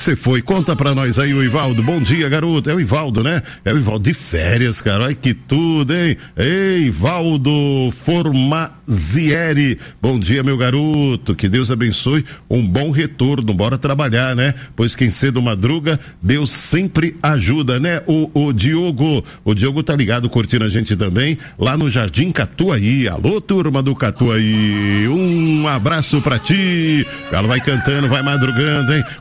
Você foi, conta pra nós aí o Ivaldo. Bom dia, garoto. É o Ivaldo, né? É o Ivaldo de férias, cara. Olha que tudo, hein? Ei, Ivaldo Formazieri. Bom dia, meu garoto. Que Deus abençoe. Um bom retorno. Bora trabalhar, né? Pois quem cedo madruga, Deus sempre ajuda, né? O Diogo tá ligado, curtindo a gente também, lá no Jardim Catuaí. Alô, turma do Catuaí. Um abraço pra ti. Ela vai cantando, vai madrugando, hein?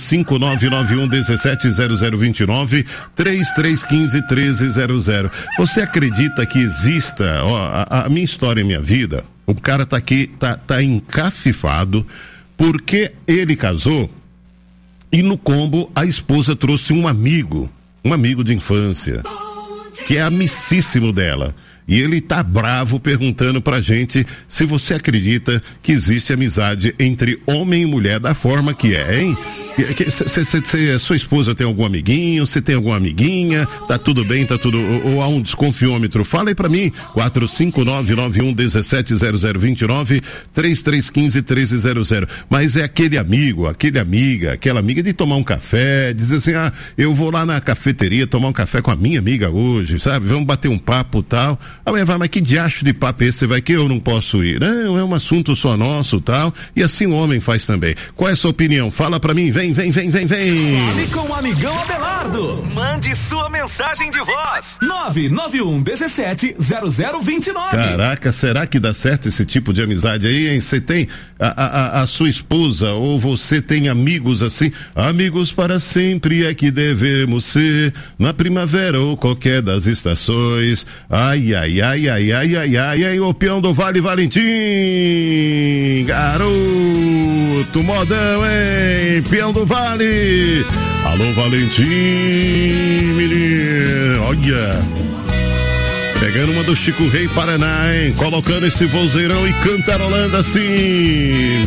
45991170029 3315-1300. Você acredita que exista, ó, a minha história, a minha vida, o cara tá aqui, tá encafifado porque ele casou e no combo a esposa trouxe um amigo de infância, que é amicíssimo dela. E ele tá bravo perguntando pra gente se você acredita que existe amizade entre homem e mulher da forma que é, hein? Sua esposa tem algum amiguinho? Você tem alguma amiguinha? Tá tudo bem? Tá tudo... Ou há um desconfiômetro? Fala aí pra mim. 45991170029 3315-1300. Mas é aquele amigo, aquela amiga de tomar um café, dizer assim, eu vou lá na cafeteria tomar um café com a minha amiga hoje, sabe? Vamos bater um papo e tal. Mas que diacho de papo é esse? Você vai que eu não posso ir? Não, é um assunto só nosso tal. E assim o homem faz também. Qual é a sua opinião? Fala pra mim, vem. Fale com o amigão Abelardo. Mande sua mensagem de voz. 991170029. Caraca, será que dá certo esse tipo de amizade aí, hein? Você tem a sua esposa ou você tem amigos assim? Amigos para sempre é que devemos ser, na primavera ou qualquer das estações. Ai, o peão do Vale Valentim. Garoto, modão, hein? Peão do Vale. Alô, Valentim, menino. Olha. Pegando uma do Chico Rei Paraná, hein? Colocando esse vozeirão e cantarolando assim.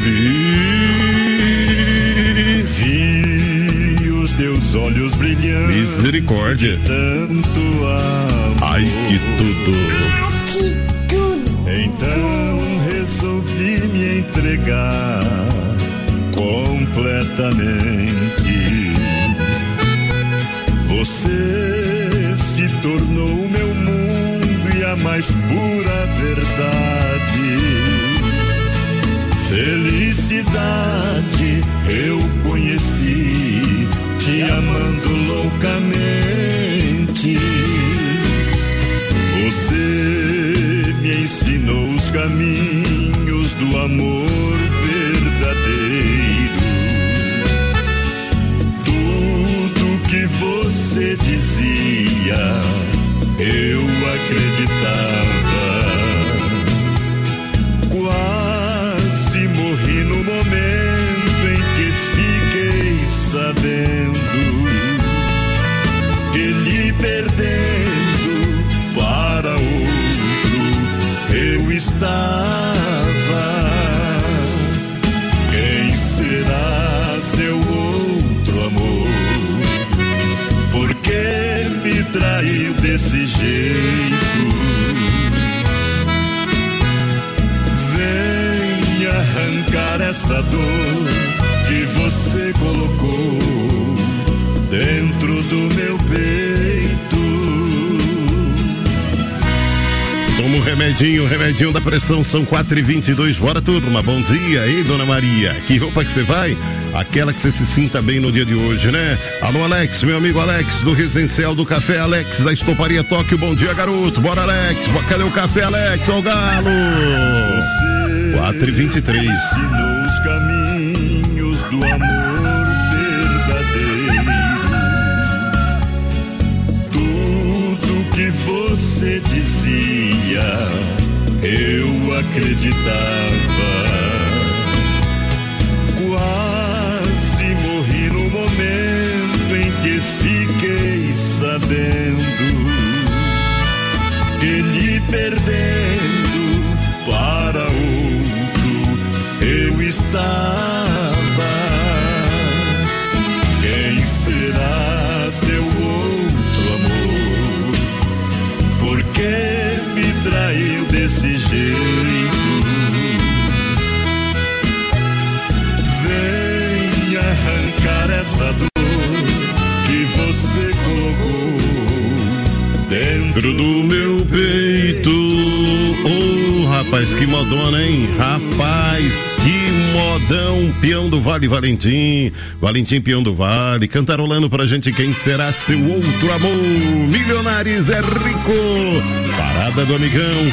Vi os teus olhos brilhando. Misericórdia. Tanto amor. Ai, que tudo. Então resolvi me entregar completamente. Você se tornou meu mundo e a mais pura verdade. Felicidade eu conheci, te amando loucamente. Você me ensinou os caminhos do amor verdadeiro. Tudo que você dizia, eu acreditava. Quase morri no momento em que fiquei sabendo que lhe perdendo para outro eu estava. Quem será seu outro amor? Por que me traiu desse jeito? Venha arrancar essa dor que você colocou dentro do meu peito. Toma um remedinho da pressão, são 4h22, bora turma, bom dia, ei dona Maria, que roupa que você vai? Aquela que você se sinta bem no dia de hoje, né? Alô Alex, meu amigo Alex, do Residencial do Café, Alex, da Estoparia Tóquio, bom dia garoto, bora Alex, cadê o café Alex, ó o galo? 4h23. Ensinou os caminhos do amor verdadeiro. Tudo que você dizia, eu acreditava. Quase morri no momento em que fiquei sabendo que lhe perdendo para outro eu estava. dentro do meu peito. Oh, rapaz, que modona, hein? Rapaz, que modão. Peão do Vale, Valentim Peão do Vale, cantarolando pra gente Quem Será Seu Outro Amor. Milionários é rico. Parada do amigão,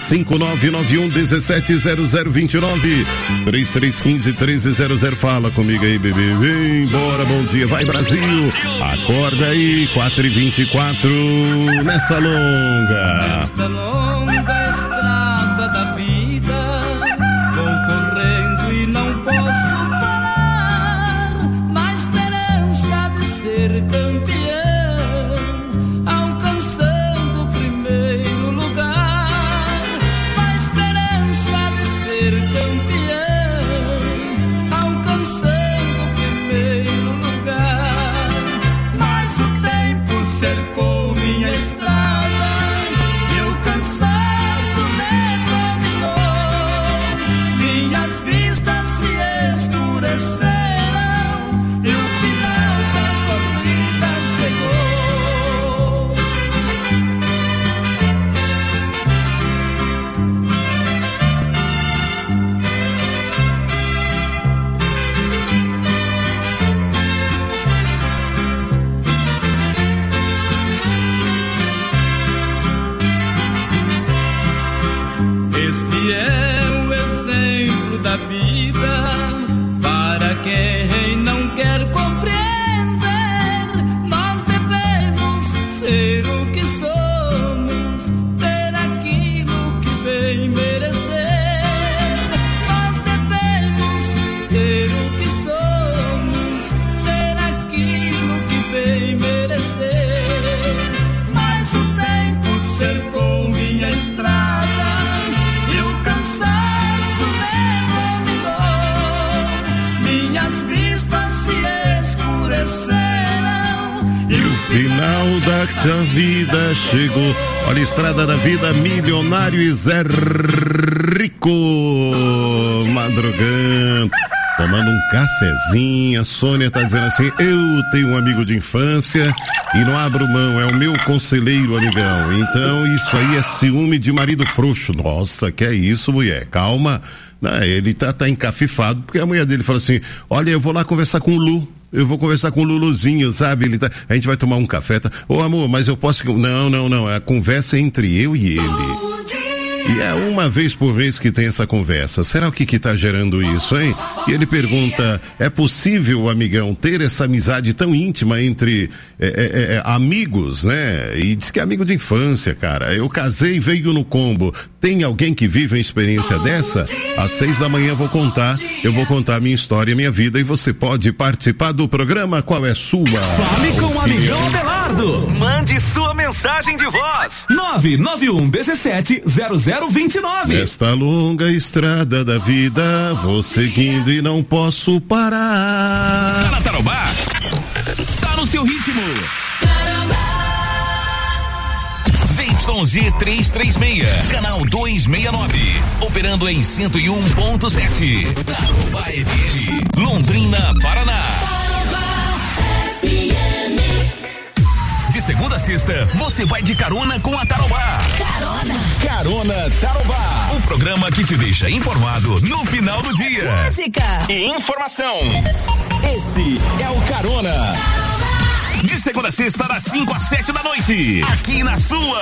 45991170029, 3315-1300. Fala comigo aí, bebê. Vem embora, bom dia. Vai, Brasil. Acorda aí, 4h24, nessa longa. Nesta longa estrada da vida, vou correndo e não posso parar, na esperança de ser campeão, alcançando o primeiro lugar, na esperança de ser campeão, alcançando o primeiro lugar, mas o tempo cercou minha estrada, meu cansaço me dominou, minhas vistas se escureceram e o final da corrida chegou. Este é o exemplo da vida para quem não quer compreender. Nós devemos ser o que somos, ter aquilo que bem merecer. Nós devemos ter o que somos, ter aquilo que bem merecer. Mas o tempo cercou minha estrada e o cansaço me dominou, minhas vistas se escureceram e o Final da vida chegou. Olha, estrada da vida, milionário e Zé Rico. Madrugando, tomando um cafezinho. A Sônia tá dizendo assim: eu tenho um amigo de infância e não abro mão, é o meu conselheiro, amigão. Então isso aí é ciúme de marido frouxo. Nossa, que é isso, mulher? Calma. Não, ele tá encafifado porque a mulher dele fala assim: olha, eu vou lá conversar com o Lu. Eu vou conversar com o Luluzinho, sabe? A gente vai tomar um café. Tá? Ô, amor, mas eu posso... Não. A conversa é entre eu e ele. E é uma vez por mês que tem essa conversa. Será o que tá gerando isso, hein? E ele pergunta: é possível, amigão, ter essa amizade tão íntima entre amigos, né? E diz que é amigo de infância, cara. Eu casei e veio no combo. Tem alguém que vive uma experiência dessa? Às 6 da manhã eu vou contar a minha história, minha vida, e você pode participar do programa. Qual é sua? Fale com o amigão Abelardo. Mande sua mensagem de voz. 991170029. Nesta longa estrada da vida, vou seguindo e não posso parar. Tá na Tarobá? Tá no seu ritmo. ZYG 336, canal 269, operando em 101.7. Tarobá FM, Londrina, Paraná. De segunda a sexta, você vai de carona com a Tarobá. Carona Tarobá. O programa que te deixa informado no final do dia. Música e informação. Esse é o Carona. De segunda a sexta, das 5 às 7 da noite. Aqui na sua.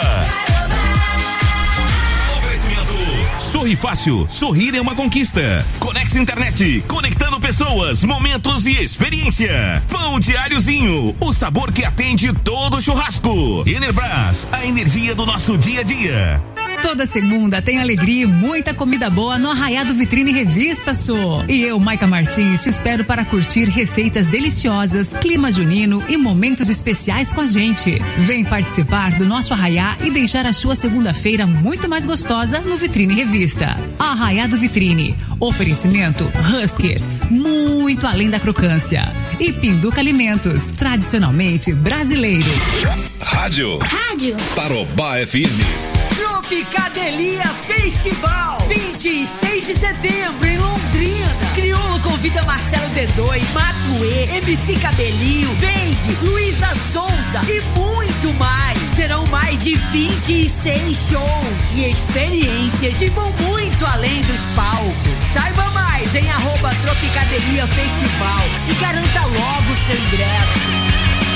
Oferecimento. Sorri Fácil. Sorrir é uma conquista. Conex Internet. Conectando pessoas, momentos e experiência. Pão Diáriozinho. O sabor que atende todo churrasco. Enerbras. A energia do nosso dia a dia. Toda segunda tem alegria e muita comida boa no Arraiado Vitrine Revista Sou. E eu, Maica Martins, te espero para curtir receitas deliciosas, clima junino e momentos especiais com a gente. Vem participar do nosso arraiá e deixar a sua segunda-feira muito mais gostosa no Vitrine Revista. Arraiado Vitrine. Oferecimento Husker. Muito além da crocância. E Pinduca Alimentos, tradicionalmente brasileiro. Rádio. Tarobá FM. Tropicadelia Festival, 26 de setembro em Londrina. Criolo convida Marcelo D2, Matuê, MC Cabelinho, Veig, Luísa Sonza e muito mais. Serão mais de 26 shows e experiências que vão muito além dos palcos. Saiba mais em @Tropicadelia Festival e garanta logo seu ingresso.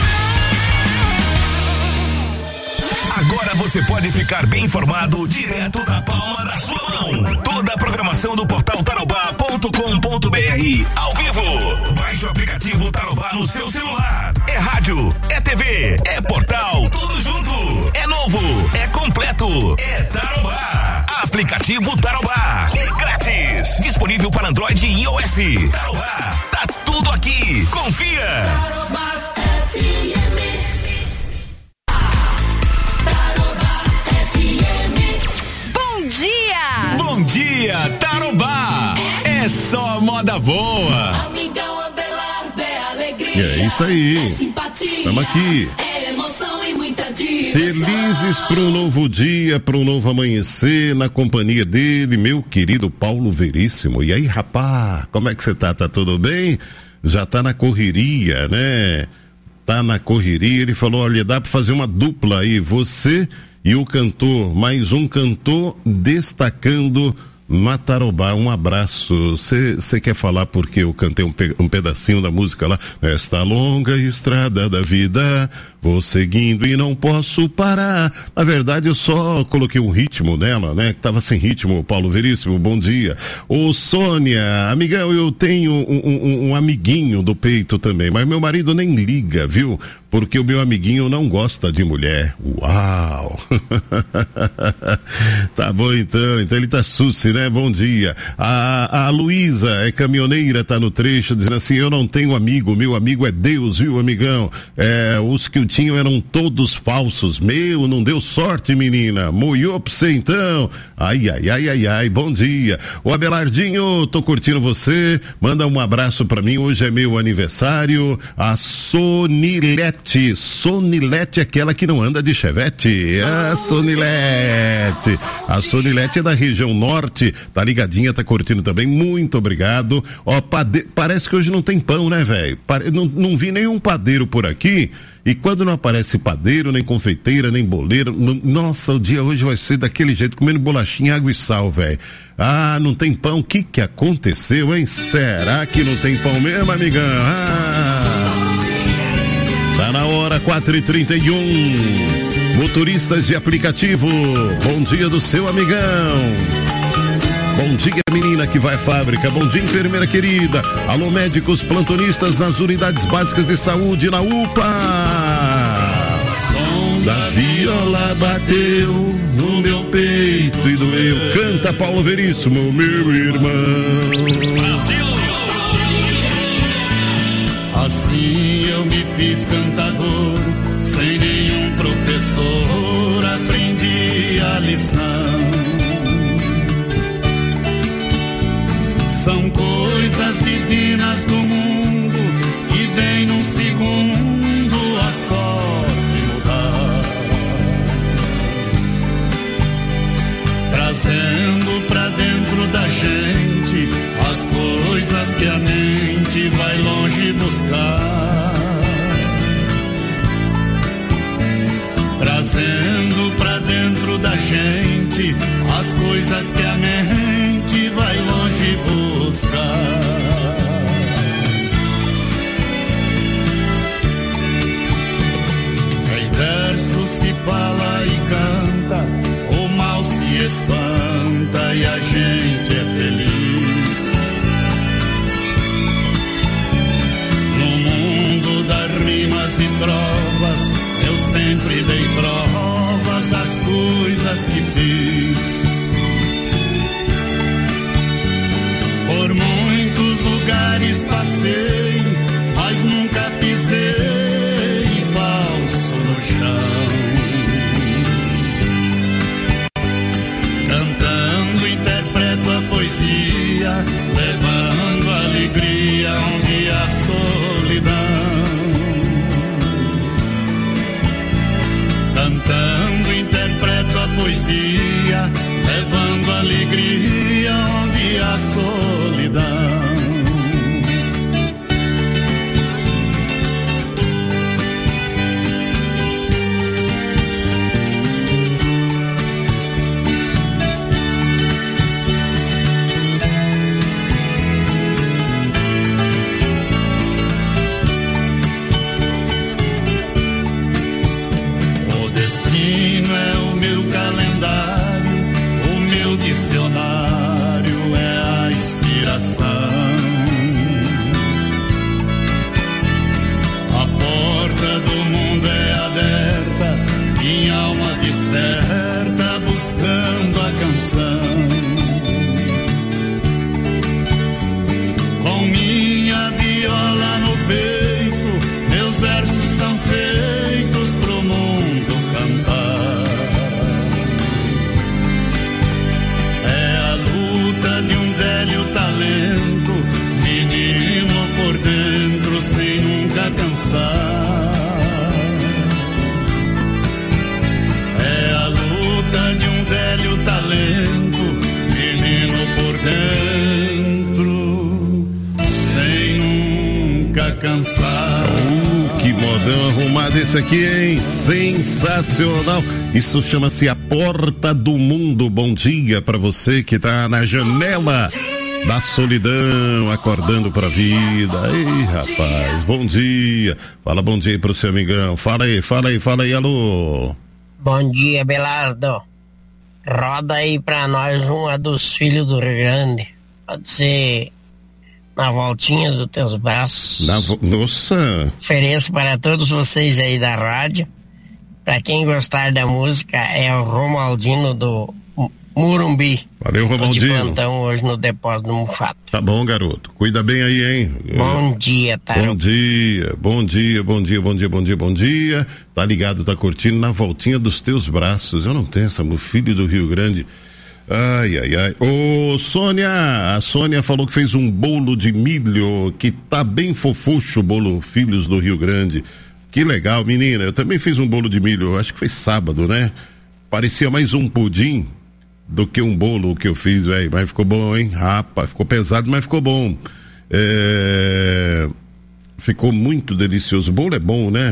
Agora você pode ficar bem informado direto da palma da sua mão. Toda a programação do portal tarobá.com.br ao vivo. Baixe o aplicativo Tarobá no seu celular. É rádio, é TV, é portal, tudo junto. É novo, é completo, é Tarobá. Aplicativo Tarobá. É grátis. Disponível para Android e iOS. Tarobá, tá tudo aqui. Confia. Tarobá FM. Bom dia, Tarobá! É só moda boa! Amigão Abelardo é alegria. E é isso aí. É simpatia. Estamos aqui. É emoção e muita diversão. Felizes para um novo dia, para um novo amanhecer, na companhia dele, meu querido Paulo Veríssimo. E aí, rapá, como é que você tá? Tá tudo bem? Já tá na correria, né? Tá na correria. Ele falou, olha, dá para fazer uma dupla aí, você e o cantor, mais um cantor destacando na Tarobá. Um abraço. Você quer falar porque eu cantei um pedacinho da música lá? Esta longa estrada da vida, vou seguindo e não posso parar. Na verdade, eu só coloquei um ritmo nela, né? Que tava sem ritmo. Paulo Veríssimo, bom dia. Ô Sônia, amigão, eu tenho um amiguinho do peito também, mas meu marido nem liga, viu? Porque o meu amiguinho não gosta de mulher. Uau! Tá bom então ele tá suci, né? Bom dia. A Luísa é caminhoneira, tá no trecho, dizendo assim, eu não tenho amigo, meu amigo é Deus, viu, amigão? Os que eu tinha eram todos falsos. Meu, não deu sorte, menina. Moiou pra você então. Ai, bom dia. O Abelardinho, tô curtindo você. Manda um abraço pra mim, hoje é meu aniversário. A Sonilete é aquela que não anda de chevette. A Sonilete é da região norte, tá ligadinha, tá curtindo também, muito obrigado. Ó, parece que hoje não tem pão, né, velho? Não vi nenhum padeiro por aqui, e quando não aparece padeiro, nem confeiteira, nem boleiro, nossa, o dia hoje vai ser daquele jeito, comendo bolachinha, água e sal, velho. Ah, não tem pão, o que aconteceu, hein? Será que não tem pão mesmo, amigão? Tá na hora, 4h31. Motoristas de aplicativo, bom dia do seu amigão. Bom dia, menina que vai à fábrica. Bom dia, enfermeira querida. Alô, médicos plantonistas nas unidades básicas de saúde, na UPA. Som da viola bateu no meu peito e doeu. Canta, Paulo Veríssimo, meu irmão. Brasil! Assim eu me fiz cantador, sem nenhum professor aprendi a lição. São coisas divinas do mundo que vem num segundo a sorte mudar, trazendo pra dentro da gente as coisas que a mente vai longe buscar, trazendo pra dentro da gente as coisas que a mente vai longe buscar. Em verso se fala e canta, o mal se espanta e a gente é feliz. No mundo das rimas e trovas, eu sempre dei provas das coisas que fiz. Por muitos lugares passei, mas nunca pisei falso no chão. Cantando interpreto a poesia, levando alegria onde há solidão. Cantando interpreto a poesia, Que modão arrumado esse aqui, hein? Sensacional. Isso chama-se A Porta do Mundo. Bom dia pra você que tá na janela da solidão, acordando pra vida. Ei, rapaz, bom dia. Fala bom dia aí pro seu amigão. Fala aí, alô. Bom dia, Belardo. Roda aí pra nós uma dos filhos do Rio Grande. Pode ser Na Voltinha dos Teus Braços. Nossa. Ofereço para todos vocês aí da rádio. Pra quem gostar da música, é o Romaldino do Murumbi. Valeu, Romaldinho. De plantão hoje no depósito do Mufato. Tá bom, garoto. Cuida bem aí, hein? Bom dia, tá? Bom dia. Tá ligado, tá curtindo Na Voltinha dos Teus Braços. Eu não tenho essa, meu filho do Rio Grande. Ai. Ô, Sônia, a Sônia falou que fez um bolo de milho, que tá bem fofucho o bolo Filhos do Rio Grande. Que legal, menina. Eu também fiz um bolo de milho, acho que foi sábado, né? Parecia mais um pudim do que um bolo que eu fiz, velho. Mas ficou bom, hein? Rapaz, ficou pesado, mas ficou bom. Ficou muito delicioso. O bolo é bom, né?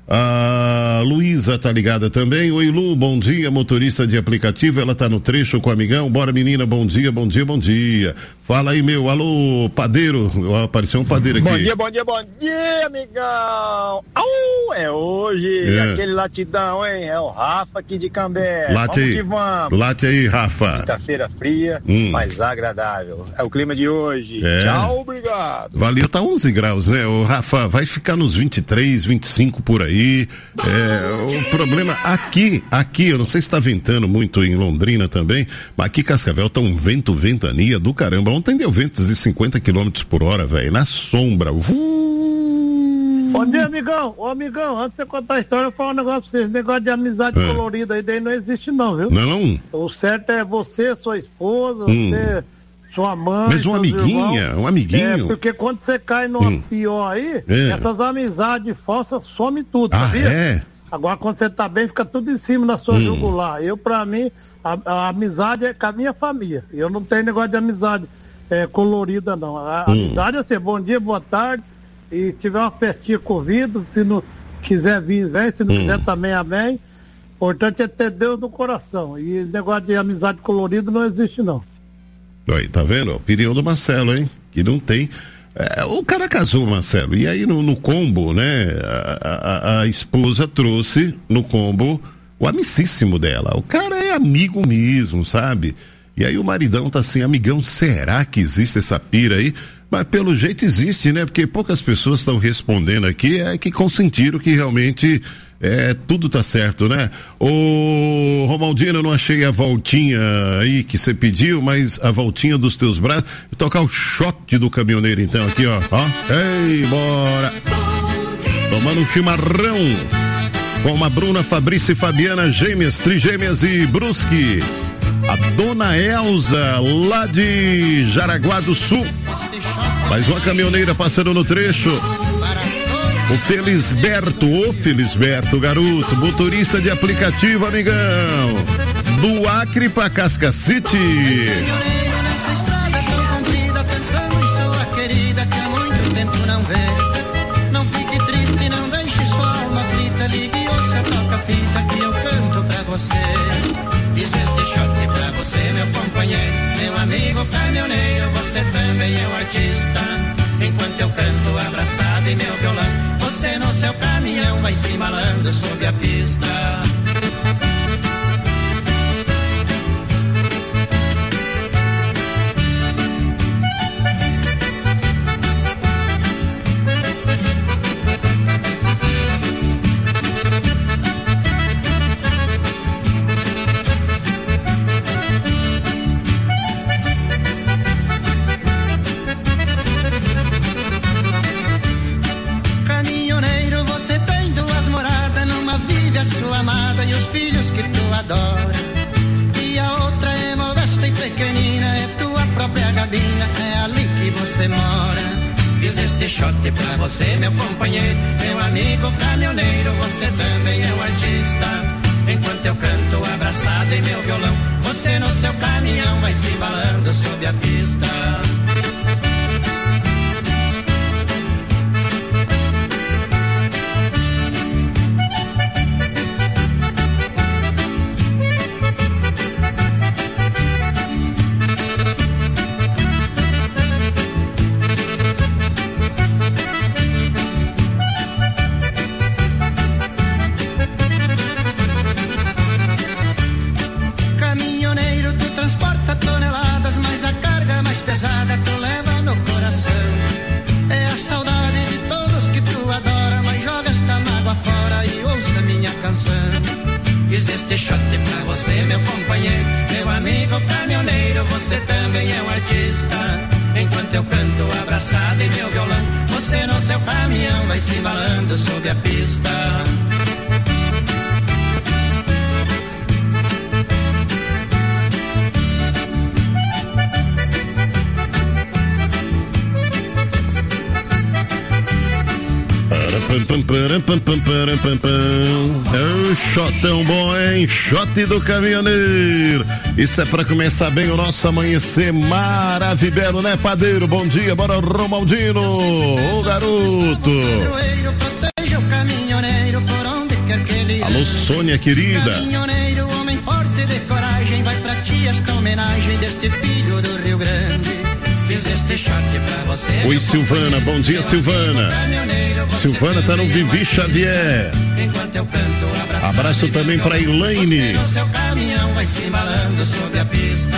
A Luísa tá ligada também. Oi, Lu, bom dia, motorista de aplicativo. Ela tá no trecho com o amigão. Bora, menina, bom dia. Fala aí, meu, alô, padeiro. Apareceu um padeiro aqui. Bom dia, amigão. É hoje, aquele latidão, hein? É o Rafa aqui de Cambé. Vamos. Late aí, Rafa. Quinta-feira fria, mas agradável. É o clima de hoje. Tchau, obrigado. Valeu, tá 11 graus, né? O Rafa vai ficar nos 23, 25 por aí. O problema aqui, eu não sei se tá ventando muito em Londrina também, mas aqui Cascavel tá um ventania do caramba. Ontem deu ventos de 50 km por hora, velho, na sombra. Bom dia, amigão. Ô, amigão, antes de você contar a história, eu vou falar um negócio pra vocês. Negócio de amizade colorida aí daí não existe não, viu? Não? O certo é você, sua esposa, você, sua mãe. Mas um amiguinho. Porque quando você cai numa pior aí, essas amizades falsas somem tudo, sabia? Agora, quando você tá bem, fica tudo em cima da sua jugular. Pra mim, a amizade é com a minha família. Eu não tenho negócio de amizade colorida, não. A amizade é assim, bom dia, boa tarde. E tiver uma festinha convido, se não quiser vir, vem. Se não quiser também, amém. O importante é ter Deus no coração. E negócio de amizade colorida não existe, não. Aí, tá vendo? Opinião do Marcelo, hein? Que não tem... o cara casou, Marcelo, e aí no combo, né, a esposa trouxe no combo o amicíssimo dela. O cara é amigo mesmo, sabe? E aí o maridão tá assim, amigão, será que existe essa pira aí? Mas pelo jeito existe, né? Porque poucas pessoas estão respondendo aqui, que consentiram que realmente tudo tá certo, né? Ô, Romaldino, eu não achei a voltinha aí que você pediu, mas a voltinha dos teus braços. Vou tocar o shot do caminhoneiro então aqui, ó. Ei, bora! Tomando um chimarrão com a Bruna, Fabrícia e Fabiana, gêmeas, trigêmeas e Brusque. A dona Elza, lá de Jaraguá do Sul. Mais uma caminhoneira passando no trecho. O Felisberto, garoto, motorista de aplicativo, amigão. Do Acre pra Cascacite. Não fique triste, não deixe sua alma aflita. Ligue ou se toca fita que eu canto pra você. Fiz este shot pra você, meu companheiro, meu amigo caminhoneiro. Você também é um artista. Enquanto eu canto abraçado em meu violão, você no seu caminhão vai se malando sobre a pista. Sua amada e os filhos que tu adora. E a outra é modesta e pequenina, é tua própria gabina, é ali que você mora. Fiz este shot pra você, meu companheiro, meu amigo caminhoneiro. Você também é um artista. Enquanto eu canto abraçado em meu violão, você no seu caminhão vai se embalando sob a pista. vai se embalando sob a pista. É um shotão bom, hein? Shot do caminhoneiro. Isso é pra começar bem o nosso amanhecer maravilhoso, né, padeiro? Bom dia, bora, Romaldino, ô garoto. Alô, Sônia querida. Caminhoneiro, homem forte de coragem, vai pra ti esta homenagem deste filho do Rio Grande. Fiz este shot pra você. Oi, Silvana, bom dia, Silvana. Silvana tá no Vivi Xavier. Abraço também pra Elaine. O seu caminhão vai se embalando sobre a pista.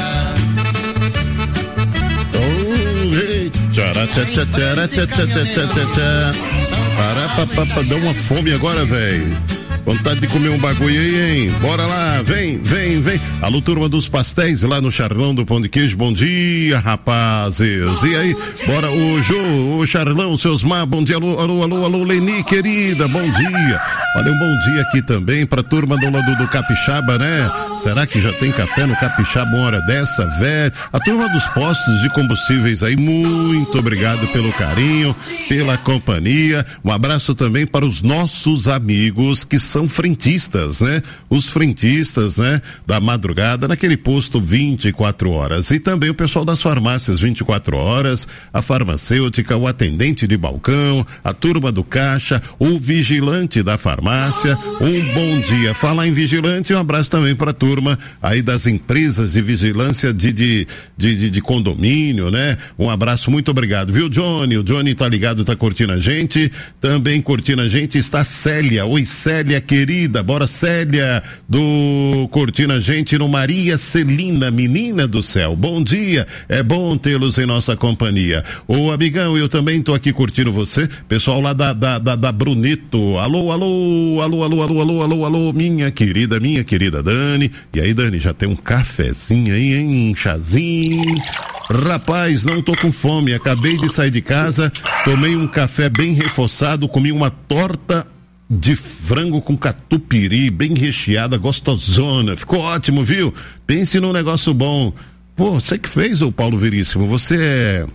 Deu uma fome agora, velho. Vontade de comer um bagulho aí, hein? Bora lá, vem. Alô, turma dos pastéis lá no Charlão do Pão de Queijo, bom dia, rapazes. E aí, bora, o Jô, o Charlão, seus mar, bom dia, alô, Leni, querida, bom dia. Olha, um bom dia aqui também pra turma do Capixaba, né? Será que já tem café no Capixaba uma hora dessa, velho? A turma dos postos de combustíveis aí, muito obrigado pelo carinho, pela companhia. Um abraço também para os nossos amigos que são frentistas, né? Os frentistas, né? Da madrugada, naquele posto 24 horas. E também o pessoal das farmácias 24 horas, a farmacêutica, o atendente de balcão, a turma do caixa, o vigilante da farmácia. Um bom dia. Falar em vigilante, um abraço também para a turma aí das empresas de vigilância de condomínio, né? Um abraço, muito obrigado, viu, Johnny? O Johnny tá ligado, tá curtindo a gente. Também curtindo a gente está Célia. Oi, Célia, querida. Bora, Célia, do curtindo a gente no Maria Celina, menina do céu. Bom dia. É bom tê-los em nossa companhia. Ô, amigão, eu também tô aqui curtindo você. Pessoal lá da Bruneto. Alô, minha querida Dani. E aí, Dani, já tem um cafezinho aí, hein? Um chazinho. Rapaz, não tô com fome, acabei de sair de casa, tomei um café bem reforçado, comi uma torta de frango com catupiry, bem recheada, gostosona, ficou ótimo, viu? Pense num negócio bom. Pô, você que fez, ô Paulo Veríssimo, você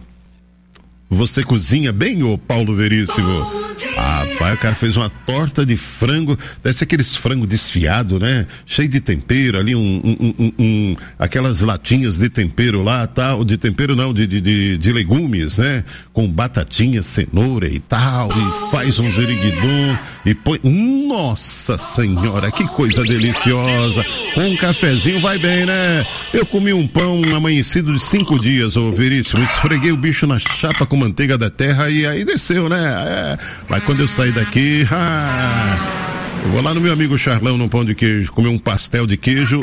cozinha bem, ô Paulo Veríssimo? Ah, pai, o cara fez uma torta de frango, deve ser aqueles frango desfiado, né? Cheio de tempero ali, aquelas latinhas de tempero lá, tal, de tempero não, de legumes, né? Com batatinha, cenoura e tal, e faz um ziriguidum e põe, nossa senhora, que coisa deliciosa, com um cafezinho vai bem, né? Eu comi um pão amanhecido de 5 dias, ô Veríssimo, esfreguei o bicho na chapa com manteiga da terra e aí desceu, né? Mas quando eu sair daqui, eu vou lá no meu amigo Charlão, no Pão de Queijo, comer um pastel de queijo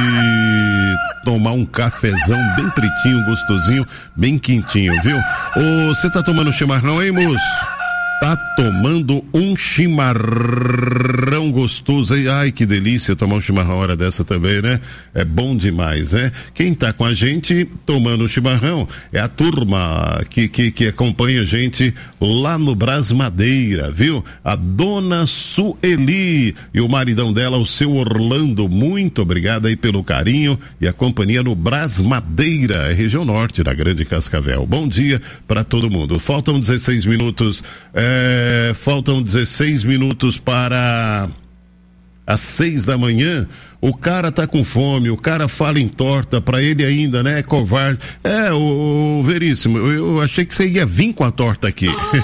e tomar um cafezão bem pretinho, gostosinho, bem quentinho, viu? Ô, você tá tomando chimarrão, hein, moço? Tá tomando um chimarrão gostoso aí. Ai, que delícia tomar um chimarrão hora dessa também, né? É bom demais, né? Quem tá com a gente tomando chimarrão é a turma que acompanha a gente lá no Brás Madeira, viu? A dona Sueli e o maridão dela, o seu Orlando. Muito obrigado aí pelo carinho e a companhia no Brás Madeira, região norte da Grande Cascavel. Bom dia para todo mundo. Faltam 16 minutos. Faltam 16 minutos para às 6 da manhã. O cara tá com fome, o cara fala em torta pra ele ainda, né? Covarde. O Veríssimo, eu achei que você ia vir com a torta aqui.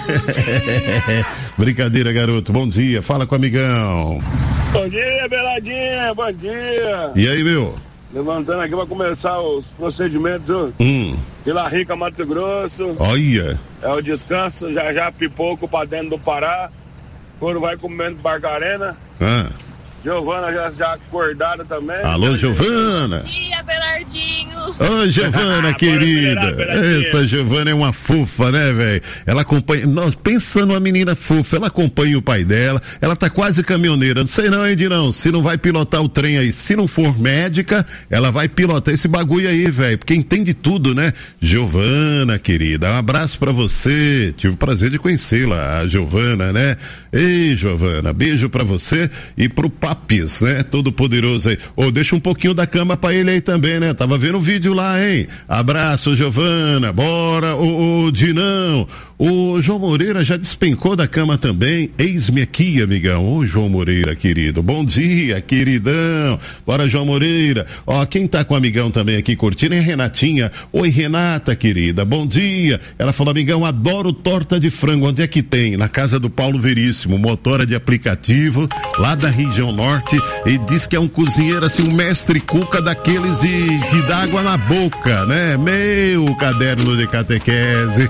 Brincadeira, garoto. Bom dia, fala com o amigão. Bom dia, Beladinha, bom dia. E aí, meu? Levantando aqui pra começar os procedimentos. Vila Rica, Mato Grosso. Olha. É o descanso, já pipoco pra dentro do Pará. Quando vai comendo Barcarena. Giovana já acordada também. Alô, Giovana. Bom dia, Belardinho. Ô, Giovana, querida. Essa Giovana é uma fofa, né, velho? Ela acompanha. Nossa, pensa numa menina fofa, ela acompanha o pai dela. Ela tá quase caminhoneira. Não sei não, Edinão. Se não vai pilotar o trem aí, se não for médica, ela vai pilotar esse bagulho aí, velho. Porque entende tudo, né? Giovana, querida, um abraço pra você. Tive o prazer de conhecê-la, a Giovana, né? Ei, Giovana, beijo pra você e pro Papis, né? Todo poderoso aí. Ô, deixa um pouquinho da cama pra ele aí também, né? Tava vendo o vídeo lá, hein? Abraço, Giovana. Bora, ô Dinão. O João Moreira já despencou da cama também. Eis-me aqui, amigão. Ô, João Moreira, querido. Bom dia, queridão. Bora, João Moreira. Ó, quem tá com o amigão também aqui curtindo é Renatinha. Oi, Renata, querida. Bom dia. Ela falou, amigão, adoro torta de frango. Onde é que tem? Na casa do Paulo Veríssimo, motora de aplicativo, lá da região norte. E diz que é um cozinheiro, assim, um mestre cuca daqueles de dar água na boca, né? Meu caderno de catequese.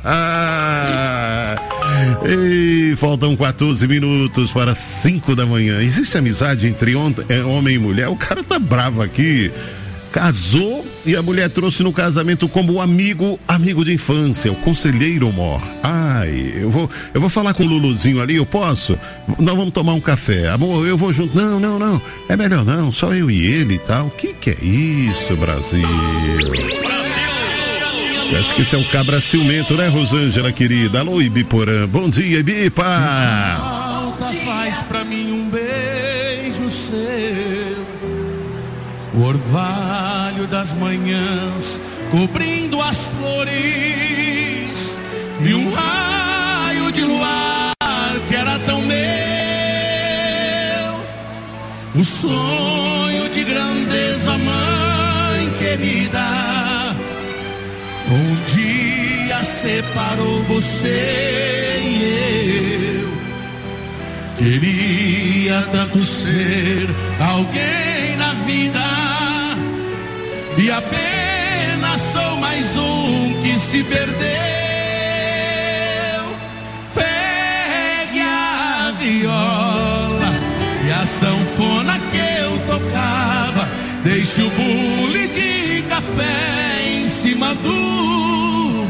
Ei, faltam 14 minutos para 5 da manhã. Existe amizade entre homem e mulher? O cara tá bravo aqui. Casou e a mulher trouxe no casamento como amigo de infância, o conselheiro mor. Ai, eu vou falar com o Luluzinho ali, eu posso? Nós vamos tomar um café. Amor, eu vou junto. Não, é melhor não, só eu e ele e tal. O que é isso, Brasil? Acho que esse é o cabra ciumento, né, Rosângela, querida? Alô, Ibiporã. Bom dia, Ibipa! Falta faz pra mim um beijo seu, o orvalho das manhãs cobrindo as flores e um raio de luar que era tão meu, o sonho de grandeza, mãe querida. Um dia separou você e eu. Queria tanto ser alguém na vida e apenas sou mais um que se perdeu. Pegue a viola e a sanfona que eu tocava, deixe o bule de café em cima do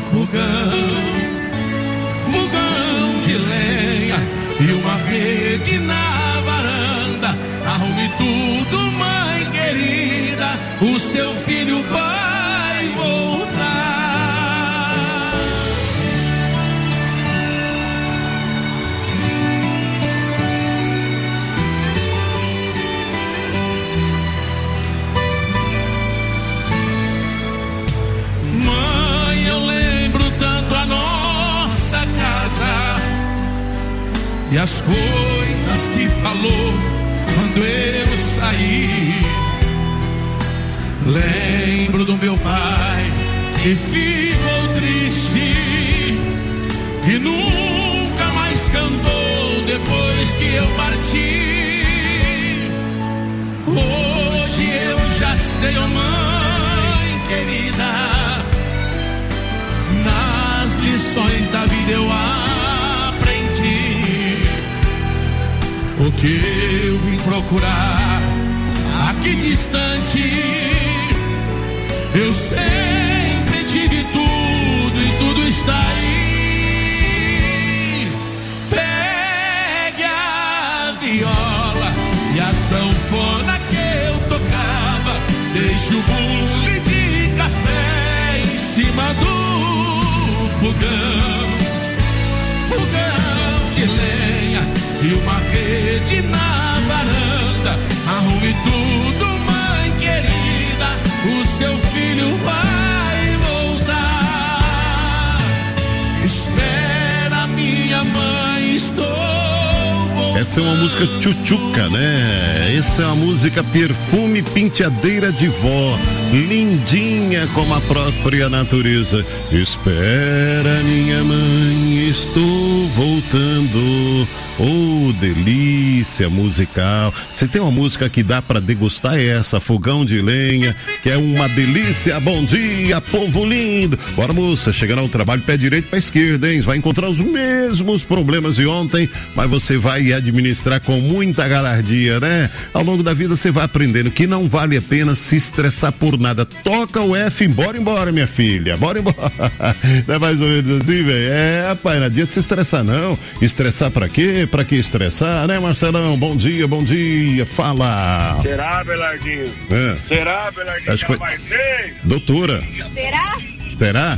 fogão de lenha e uma rede na varanda. Arrume tudo, mãe querida, o seu filho vai voltar. Mãe, eu lembro tanto a nossa casa e as coisas que falou quando eu saí. Lembro do meu pai que ficou triste, que nunca mais cantou depois que eu parti. Hoje eu já sei, oh mãe querida, nas lições da vida eu aprendi o que eu vim procurar aqui distante. Eu sempre tive tudo e tudo está aí. Pegue a viola e a sanfona que eu tocava, deixe o bule de café em cima do fogão de lenha e uma rede na varanda. Arrume tudo, mãe querida, o seu filho vai voltar. Espera, minha mãe, estou voltando. Essa é uma música tchutchuca, né? Essa é uma música perfume penteadeira de vó, lindinha como a própria natureza. Espera, minha mãe, estou voltando. Oh, delícia musical. Se tem uma música que dá pra degustar, é essa, Fogão de Lenha, que é uma delícia. Bom dia, povo lindo. Bora, moça, chegando ao trabalho, pé direito pra esquerda, hein? Vai encontrar os mesmos problemas de ontem, mas você vai administrar com muita galardia, né? Ao longo da vida você vai aprendendo que não vale a pena se estressar por por nada. Toca o F, embora, minha filha. Bora embora. Não é mais ou menos assim, velho? Rapaz, não adianta se estressar, não. Estressar pra quê? Pra que estressar, né, Marcelão? Bom dia. Fala. Será, Belardinho? Será, Belardinho? Acho que vai ser. Doutora. Será?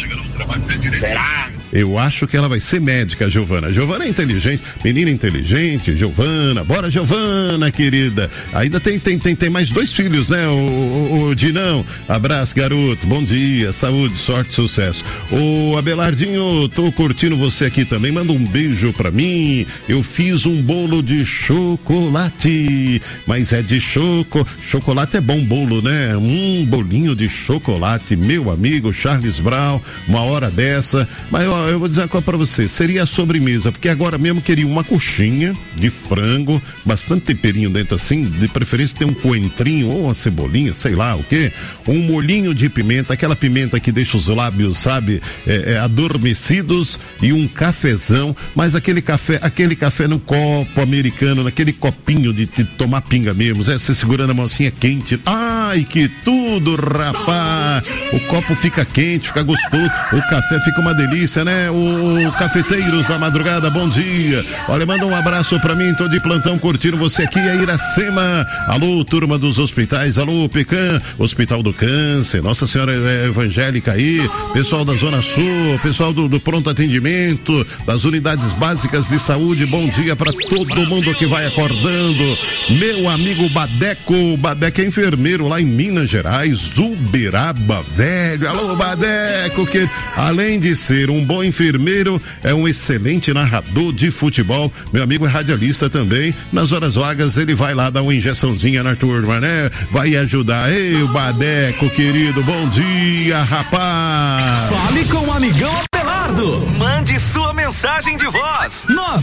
Eu acho que ela vai ser médica, Giovana. Giovana é inteligente, menina inteligente, Giovana. Bora, Giovana, querida. Ainda tem mais 2 filhos, né? O Dinão. Abraço, garoto. Bom dia, saúde, sorte, sucesso. O Abelardinho, tô curtindo você aqui também. Manda um beijo pra mim. Eu fiz um bolo de chocolate, mas é de chocolate é bom bolo, né? Um bolinho de chocolate, meu amigo Charles Brown, uma hora dessa. Mas eu vou dizer uma coisa pra você, seria a sobremesa, porque agora mesmo queria uma coxinha de frango, bastante temperinho dentro assim, de preferência ter um coentrinho ou uma cebolinha, sei lá o quê, um molhinho de pimenta, aquela pimenta que deixa os lábios, sabe, adormecidos, e um cafezão, mas aquele café no copo americano, naquele copinho de tomar pinga mesmo, você segurando a mãozinha quente, ai que tudo, rapaz, o copo fica quente, fica gostoso, o café fica uma delícia, né? O Cafeteiros da Madrugada, bom dia. Olha, manda um abraço pra mim, tô de plantão curtindo você aqui, a Iracema. Alô, turma dos hospitais, alô, Pecan, Hospital do Câncer, Nossa Senhora Evangélica aí, pessoal da Zona Sul, pessoal do pronto atendimento, das unidades básicas de saúde, bom dia pra todo mundo que vai acordando. Meu amigo Badeco é enfermeiro lá em Minas Gerais, Uberaba, velho. Alô, Badeco, que além de ser um bom enfermeiro, é um excelente narrador de futebol. Meu amigo é radialista também. Nas horas vagas ele vai lá dar uma injeçãozinha na turma, né? Vai ajudar. Ei, o Badeco, querido, bom dia, rapaz. Fale com o amigão Abelardo. Mande sua mensagem de voz.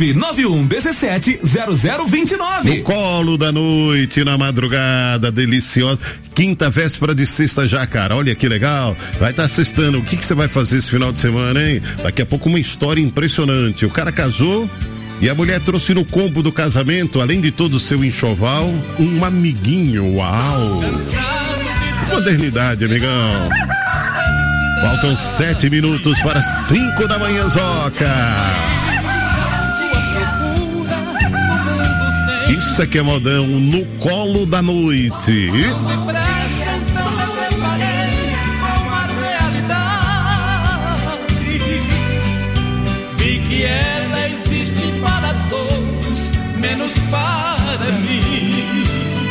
991170029. No colo da noite, na madrugada, deliciosa. Quinta véspera de sexta já, cara. Olha que legal. Vai estar sextando. O que você vai fazer esse final de semana, hein? Daqui a pouco uma história impressionante. O cara casou e a mulher trouxe no combo do casamento, além de todo o seu enxoval, um amiguinho. Uau! Modernidade, amigão. Faltam 7 minutos para 5 da manhã, Zoca. Isso é que é modão, no colo da noite. Vi que ela existe para todos, menos para mim.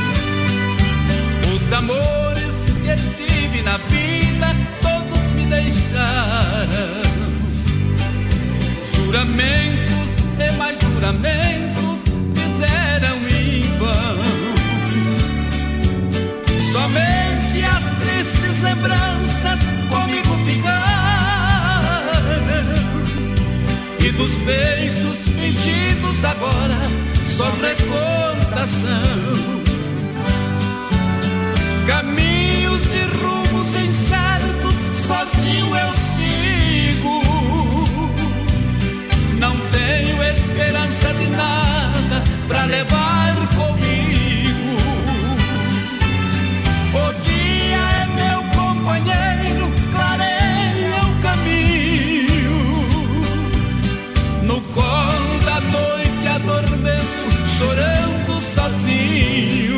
Os amores que tive na vida, todos me deixaram. Juramentos e mais juramentos fizeram em vão. Somente as tristes lembranças comigo ficaram, e dos beijos fingidos agora só recordação. Caminhos e rumos incertos, sozinho eu sigo. Não tenho esperança de nada pra levar comigo. O dia é meu companheiro, clareia o caminho. No colo da noite adormeço, chorando sozinho.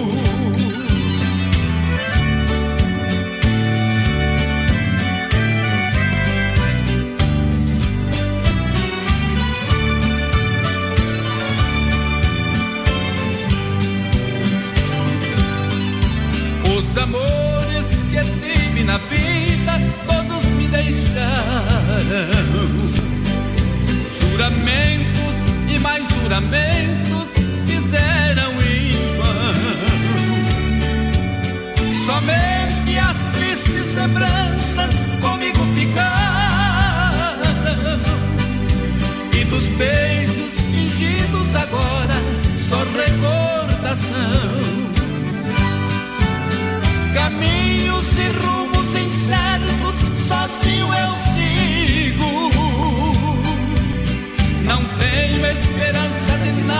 Os amores que tive na vida, todos me deixaram. Juramentos e mais juramentos fizeram em vão. Somente as tristes lembranças comigo ficaram, e dos beijos fingidos agora só recordação. Caminhos e rumos incertos, sozinho eu sigo. Não tenho esperança de nada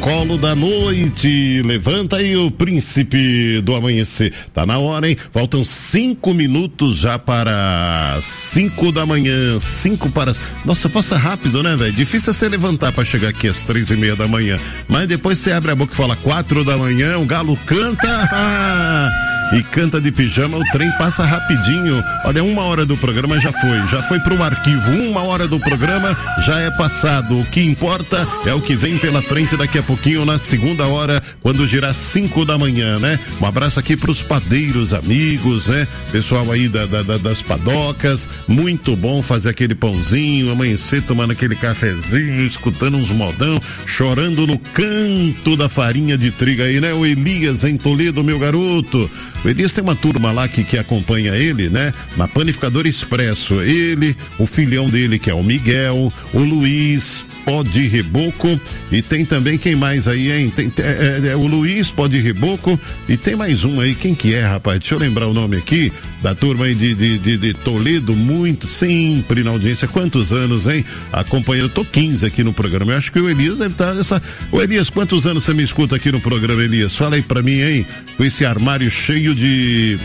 colo da noite. Levanta aí o príncipe do amanhecer. Tá na hora, hein? Faltam 5 minutos já para 5 da manhã. 5 para... Nossa, passa rápido, né, velho? Difícil é você levantar para chegar aqui às 3:30 da manhã. Mas depois você abre a boca e fala 4 da manhã, o galo canta. E canta de pijama, o trem passa rapidinho. Olha, 1 hora do programa já foi pro arquivo. 1 hora do programa já é passado. O que importa é o que vem pela frente daqui a pouquinho, na segunda hora, quando girar 5 da manhã, né? Um abraço aqui pros padeiros, amigos, né? Pessoal aí das padocas, muito bom fazer aquele pãozinho, amanhecer tomando aquele cafezinho, escutando uns modão, chorando no canto da farinha de trigo aí, né? O Elias em Toledo, meu garoto. O Elias tem uma turma lá que acompanha ele, né? Na Panificadora Expresso. Ele, o filhão dele, que é o Miguel, o Luiz, Pó de Reboco, e tem também quem mais aí, hein? Tem o Luiz, Pó de Reboco, e tem mais um aí, quem que é, rapaz? Deixa eu lembrar o nome aqui, da turma aí de Toledo, muito, sempre na audiência. Quantos anos, hein? Acompanhando, tô 15 aqui no programa. Eu acho que o Elias deve estar nessa... Ô Elias, quantos anos você me escuta aqui no programa, Elias? Fala aí pra mim, hein? Com esse armário cheio de...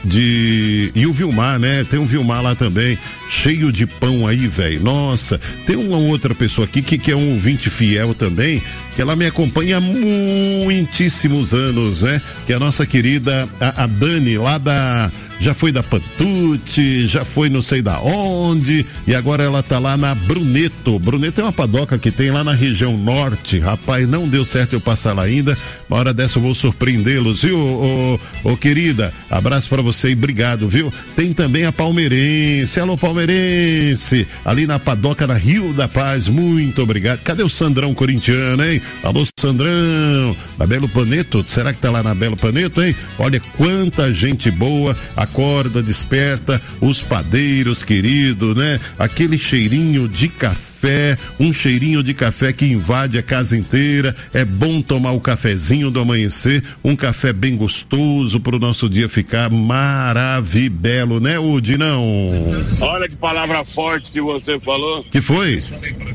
E o Vilmar, né? Tem um Vilmar lá também, cheio de pão aí, velho. Nossa, tem uma outra pessoa aqui que é um ouvinte fiel também, que ela me acompanha há muitíssimos anos, né? Que é a nossa querida, a Dani, lá já foi da Pantute, já foi não sei da onde, e agora ela tá lá na Bruneto. Bruneto é uma padoca que tem lá na região norte. Rapaz, não deu certo eu passar lá ainda. Uma hora dessa eu vou surpreendê-los, viu, ô querida? Abraço pra você e obrigado, viu? Tem também a Palmeirense. Alô, Palmeirense, ali na padoca na Rio da Paz, muito obrigado. Cadê o Sandrão corintiano, hein? Alô, Sandrão, da Belo Paneto, será que tá lá na Belo Paneto, hein? Olha quanta gente boa, acorda, desperta, os padeiros, querido, né? Aquele cheirinho de café, um cheirinho de café que invade a casa inteira. É bom tomar o cafezinho do amanhecer, um café bem gostoso pro nosso dia ficar maravilhoso, né, Udinão? Olha que palavra forte que você falou. Que foi?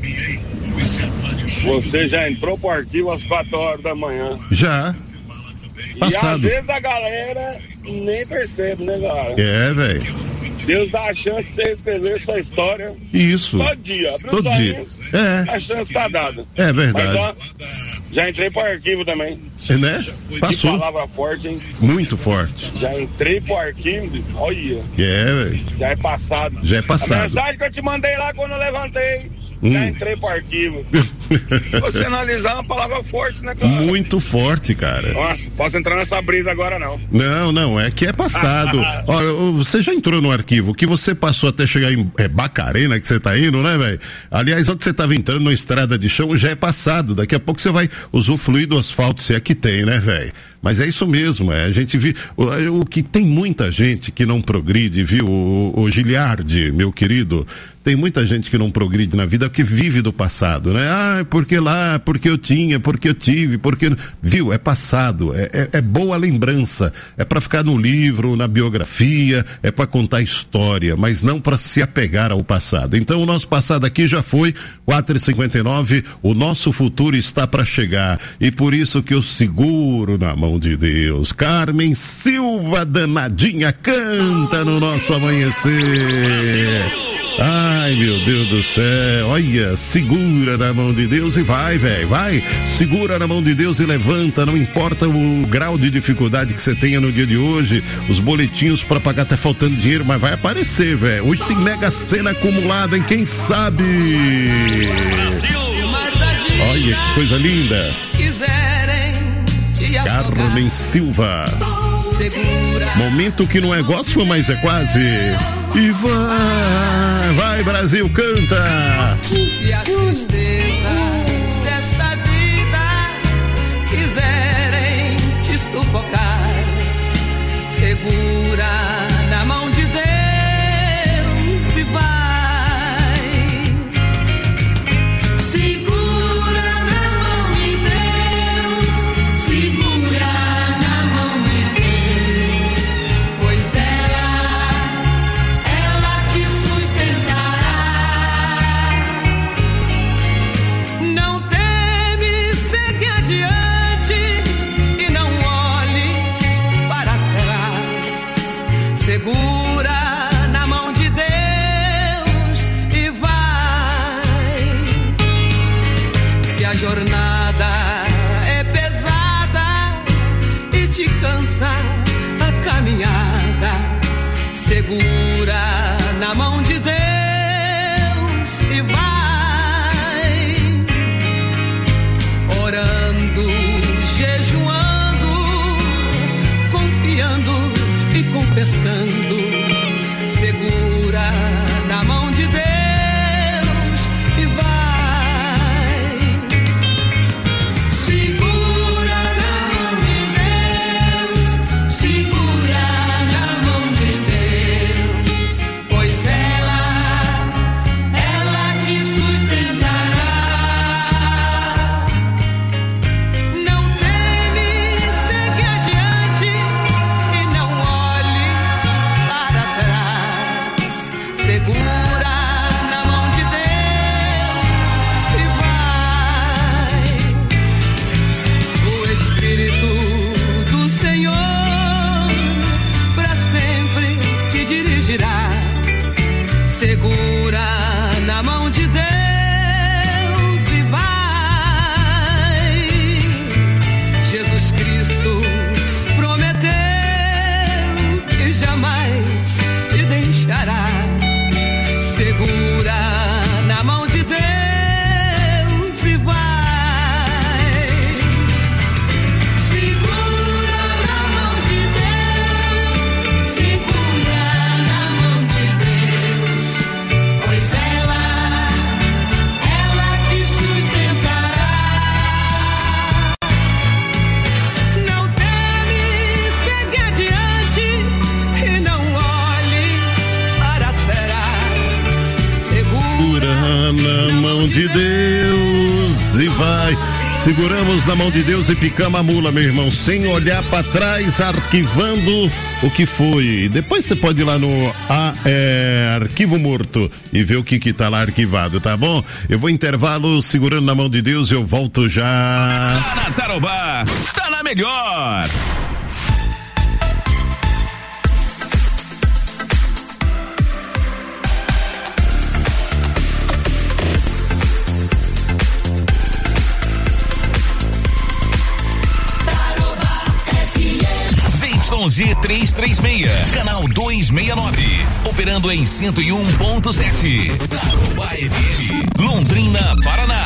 Você já entrou pro arquivo às 4 horas da manhã. Já. Passado. E às vezes a galera nem percebe, né, galera? É, velho. Deus dá a chance de você escrever sua história. Isso. Todo dia. Abriu todo dia. A chance tá dada. É verdade. Mas, ó, já entrei pro arquivo também. Né? Passou. Que palavra forte, hein? Muito forte. Já entrei pro arquivo, olha. Velho. Já é passado. Já é passado. A mensagem que eu te mandei lá quando eu levantei. Já entrei pro arquivo. Você analisar uma palavra forte, né, cara? Muito forte, cara. Nossa, posso entrar nessa brisa agora não. Não, é que é passado. Ó, você já entrou no arquivo, o que você passou até chegar em Bacarena, que você tá indo, né, velho? Aliás, onde você tava entrando na estrada de chão, já é passado. Daqui a pouco você vai usufruir do asfalto, se é que tem, né, velho? Mas é isso mesmo, a gente viu o que tem muita gente que não progride, viu? O Giliardi, meu querido, tem muita gente que não progride na vida porque vive do passado, né? Ah, porque lá, porque eu tinha, porque eu tive, porque... Viu? É passado, é boa lembrança, é pra ficar no livro, na biografia, é pra contar história, mas não pra se apegar ao passado. Então o nosso passado aqui já foi, 4h59, o nosso futuro está pra chegar, e por isso que eu seguro na mão de Deus. Carmen Silva, danadinha, canta no nosso amanhecer. Ai, meu Deus do céu, olha, segura na mão de Deus e vai, velho, vai, segura na mão de Deus e levanta, não importa o grau de dificuldade que você tenha no dia de hoje, os boletinhos pra pagar tá faltando dinheiro, mas vai aparecer, velho, hoje tem Mega Sena acumulada, hein, quem sabe? Olha que coisa linda. Carmen Silva. Momento que não é gospel, mas é quase. E vai Brasil, canta. Se as tristezas desta vida quiserem te sufocar, segura na mão de Deus e vai. Segura na mão de Deus, segura na mão de Deus, pois ela te sustentará. Não teme, segue adiante. segura na mão de Deus e vai. Jesus Cristo prometeu que jamais te deixará. Segura na mão de Deus e vai. Segura na mão de Deus, segura na mão de Deus, pois ela te sustentará. Não temes, segue adiante e não olhes para trás. Segura na mão de Deus e vai. Seguramos na mão de Deus e picamos a mula, meu irmão, sem olhar para trás, arquivando o que foi. Depois você pode ir lá no Arquivo Morto e ver o que tá lá arquivado, tá bom? Eu vou intervalo, segurando na mão de Deus, eu volto já. Tá na Tarobá, tá na melhor. ZYG 336, canal 269, operando em 101.7. Tarobá FM, Londrina, Paraná.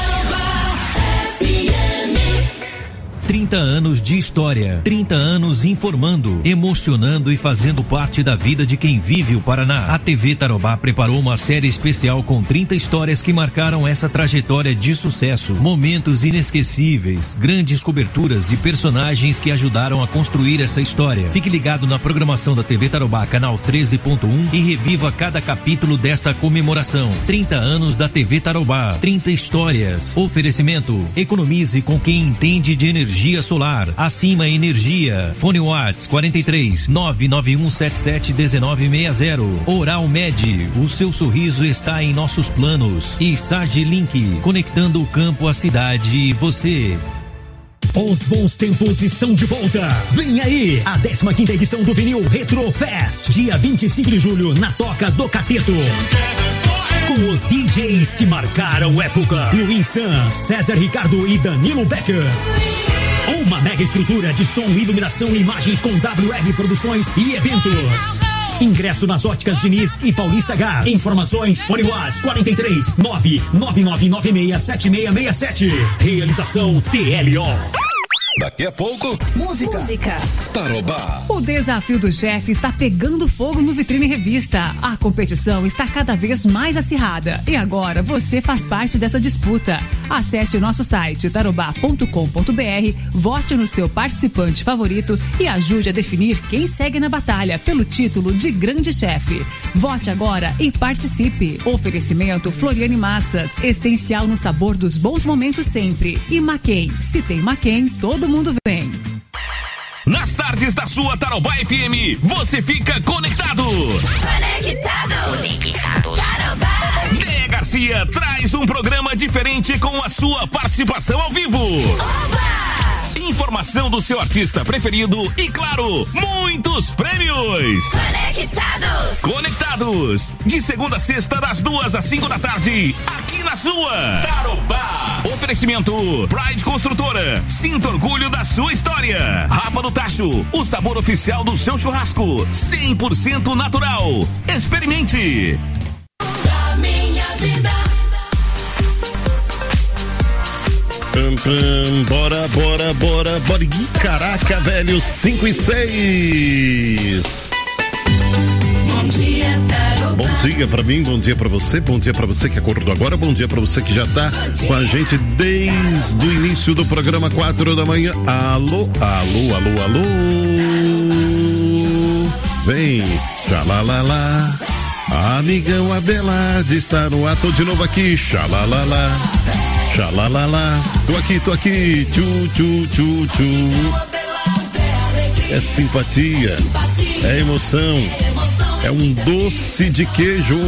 30 anos de história, 30 anos informando, emocionando e fazendo parte da vida de quem vive o Paraná. A TV Tarobá preparou uma série especial com 30 histórias que marcaram essa trajetória de sucesso, momentos inesquecíveis, grandes coberturas e personagens que ajudaram a construir essa história. Fique ligado na programação da TV Tarobá, canal 13.1 e reviva cada capítulo desta comemoração. 30 anos da TV Tarobá, 30 histórias. Oferecimento: economize com quem entende de energia solar. Acima Energia. Fone Whats 43 99177 1960. Oral Med, o seu sorriso está em nossos planos. E Sage Link, conectando o campo, a cidade e você. Os bons tempos estão de volta. Vem aí a 15ª edição do Vinil Retro Fest, dia 25 de julho, na Toca do Cateto. Com os DJs que marcaram época: Luiz San, César Ricardo e Danilo Becker. Uma mega estrutura de som, iluminação e imagens com WR Produções e eventos. Ingresso nas óticas Diniz e Paulista Gás. Informações: Fone Whats 43 999967667. Realização TLO. Daqui a pouco, Música. Tarobá. O desafio do chefe está pegando fogo no Vitrine Revista. A competição está cada vez mais acirrada e agora você faz parte dessa disputa. Acesse o nosso site tarobá.com.br, vote no seu participante favorito e ajude a definir quem segue na batalha pelo título de grande chefe. Vote agora e participe. Oferecimento: Floriane Massas, essencial no sabor dos bons momentos sempre. E Maquem, se tem Maquem, todo mundo vem. Nas tardes da sua Tarobá FM, você fica conectado. Tarobá. Dê Garcia traz um programa diferente com a sua participação ao vivo. Informação do seu artista preferido e, claro, muitos prêmios. Conectados. De segunda a sexta, das 2 às 5 da tarde, aqui na sua Tarobá. Oferecimento: Pride Construtora. Sinta orgulho da sua história. Rafa do Tacho, o sabor oficial do seu churrasco. 100% natural. Experimente. Da minha vida. Bora. Ih, caraca, velho, 5 e 6. Bom dia, Tarobá. Bom dia pra mim, bom dia pra você que acordou agora, bom dia pra você que já tá com a gente desde o início do programa, 4 da manhã. Alô. Vem, xalalala. Amigão Abelardo está no ar, tô de novo aqui, xalalala. Xalalala, tô aqui, tchu. É simpatia, é emoção, é um doce de queijo.